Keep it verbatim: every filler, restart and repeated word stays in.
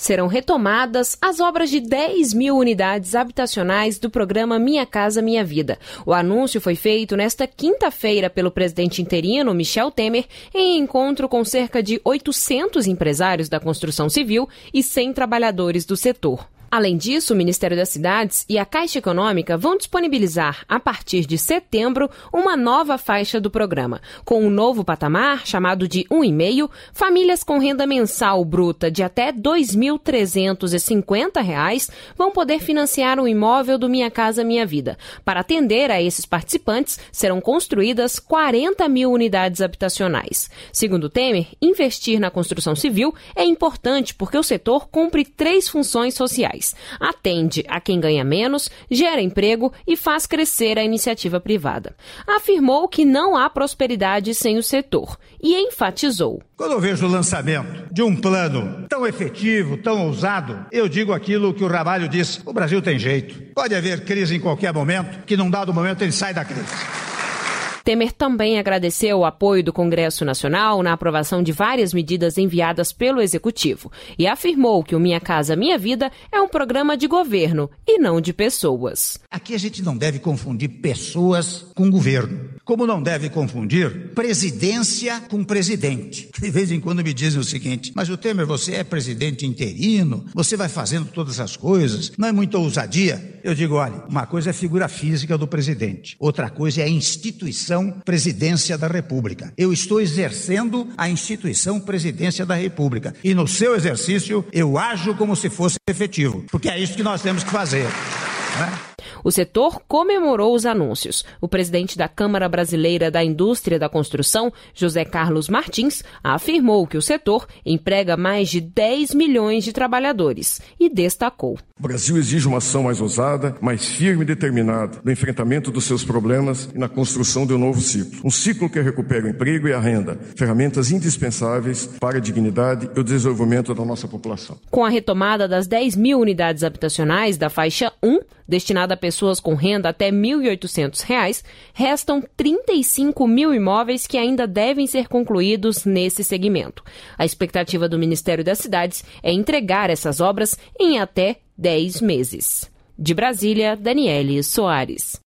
serão retomadas as obras de dez mil unidades habitacionais do programa Minha Casa Minha Vida. O anúncio foi feito nesta quinta-feira pelo presidente interino, Michel Temer, em encontro com cerca de oitocentos empresários da construção civil e cem trabalhadores do setor. Além disso, o Ministério das Cidades e a Caixa Econômica vão disponibilizar, a partir de setembro, uma nova faixa do programa. Com um novo patamar, chamado de um vírgula cinco, famílias com renda mensal bruta de até dois mil trezentos e cinquenta reais vão poder financiar um imóvel do Minha Casa Minha Vida. Para atender a esses participantes, serão construídas quarenta mil unidades habitacionais. Segundo Temer, investir na construção civil é importante porque o setor cumpre três funções sociais. Atende a quem ganha menos, gera emprego e faz crescer a iniciativa privada. Afirmou que não há prosperidade sem o setor e enfatizou: quando eu vejo o lançamento de um plano tão efetivo, tão ousado, eu digo aquilo que o Ramalho disse: o Brasil tem jeito. Pode haver crise em qualquer momento, que num dado momento ele sai da crise. Temer também agradeceu o apoio do Congresso Nacional na aprovação de várias medidas enviadas pelo Executivo e afirmou que o Minha Casa Minha Vida é um programa de governo e não de pessoas. Aqui a gente não deve confundir pessoas com governo, como não deve confundir presidência com presidente. De vez em quando me dizem o seguinte: mas o Temer, você é presidente interino, você vai fazendo todas as coisas, não é muita ousadia? Eu digo, olha, uma coisa é a figura física do presidente, outra coisa é a instituição Presidência da República. Eu estou exercendo a instituição Presidência da República e no seu exercício eu ajo como se fosse efetivo, porque é isso que nós temos que fazer, né? O setor comemorou os anúncios. O presidente da Câmara Brasileira da Indústria da Construção, José Carlos Martins, afirmou que o setor emprega mais de dez milhões de trabalhadores e destacou: o Brasil exige uma ação mais ousada, mais firme e determinada no enfrentamento dos seus problemas e na construção de um novo ciclo. Um ciclo que recupera o emprego e a renda, ferramentas indispensáveis para a dignidade e o desenvolvimento da nossa população. Com a retomada das dez mil unidades habitacionais da faixa um, destinada a pessoas com renda até mil e oitocentos reais, restam trinta e cinco mil imóveis que ainda devem ser concluídos nesse segmento. A expectativa do Ministério das Cidades é entregar essas obras em até dez meses. De Brasília, Daniele Soares.